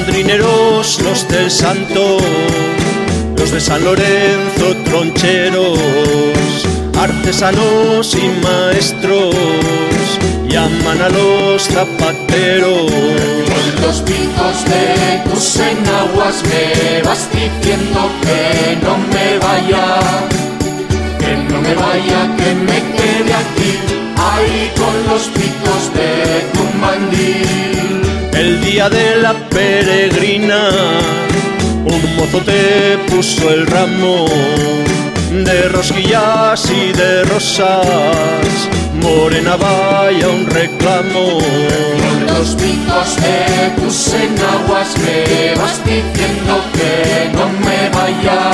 Golondrineros los del Santo, los de San Lorenzo troncheros, artesanos y maestros, llaman a los zapateros. Con los picos de tus enaguas me vas diciendo que no me vaya, que me quede aquí, ahí con los picos de tu mandil. El día de la peregrina, un mozo te puso el ramo de rosquillas y de rosas, morena vaya un reclamo. Con los picos de tus enaguas me vas diciendo que no me vaya,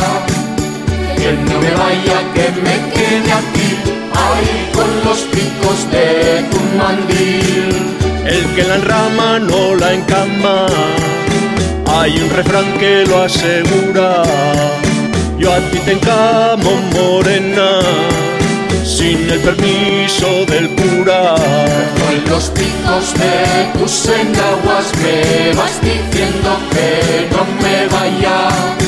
que me quede aquí, ahí con los picos de tu mandil. El que la enrama no la encama, hay un refrán que lo asegura. Yo a ti te encamo, morena, sin el permiso del cura. Con los picos de tus enaguas me vas diciendo que no me vaya,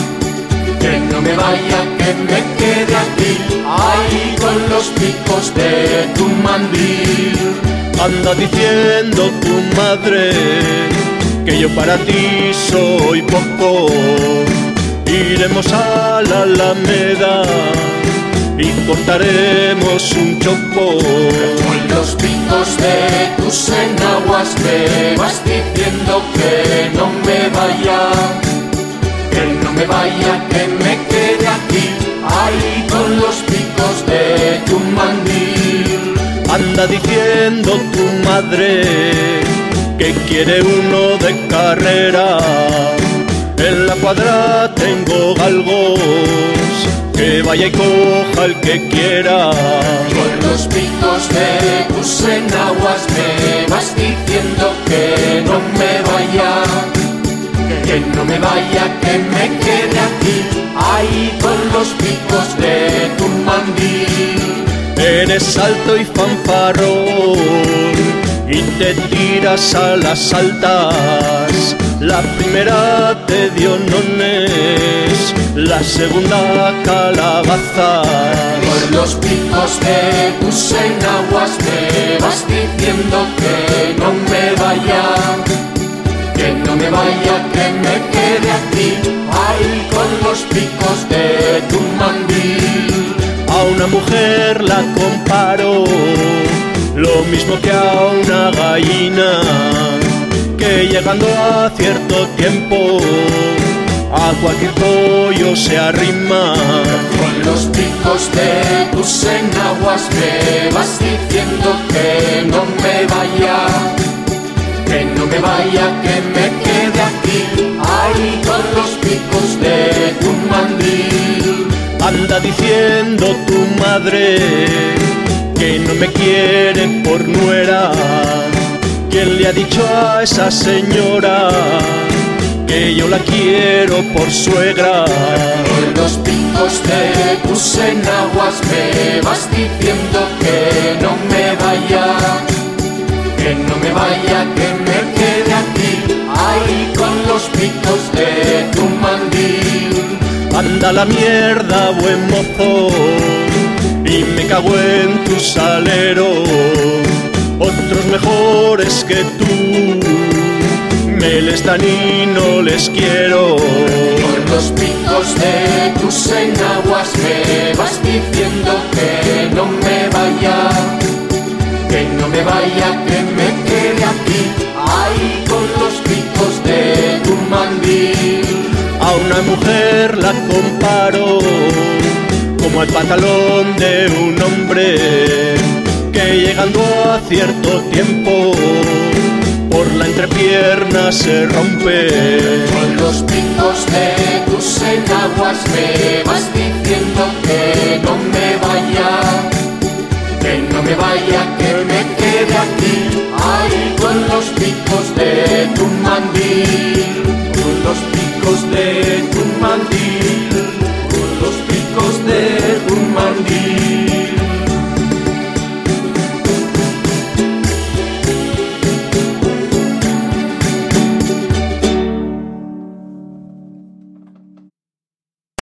que me quede aquí, ahí con los picos de tu mandil. Anda diciendo tu madre que yo para ti soy poco. Iremos a la Alameda y cortaremos un chopo. Con los picos de tus enaguas me vas diciendo que no me vaya, que me quede aquí, ahí con los picos de tu mandil. Anda diciendo tu madre que quiere uno de carrera. En la cuadra tengo galgos, que vaya y coja el que quiera. Con los picos de tus enaguas me vas diciendo que no me vaya, que me quede aquí, ahí con los picos de tu mandil. Eres alto y fanfarrón y te tiras a las altas. La primera te dio nones, la segunda calabazas. Con los picos de tus enaguas me vas diciendo que no me vaya, que me quede aquí, ahí con los picos de tu mandil. A una mujer la comparo, lo mismo que a una gallina, que llegando a cierto tiempo a cualquier pollo se arrima. Con los picos de tus enaguas me vas diciendo que no me vaya, que me quede aquí, ahí con los picos de tu mandil. Anda diciendo tu madre que no me quiere por nuera. ¿Quién le ha dicho a esa señora que yo la quiero por suegra? Con los picos de tus enaguas me vas diciendo que no me vaya, que me quede aquí, ahí con los picos de tu mandil. Anda la mierda, buen mozo, y me cago en tu salero. Otros mejores que tú me les dan y no les quiero. Con los picos de tus enaguas me vas diciendo que no me vaya, que me quede aquí, ahí con los picos de tu mandil. A una mujer la comparo como el pantalón de un hombre, que llegando a cierto tiempo por la entrepierna se rompe. Con los picos de tus enaguas me vas diciendo que no me vaya, que me quede aquí, ahí con los picos de tu mandil. Con los picos de tu mandil.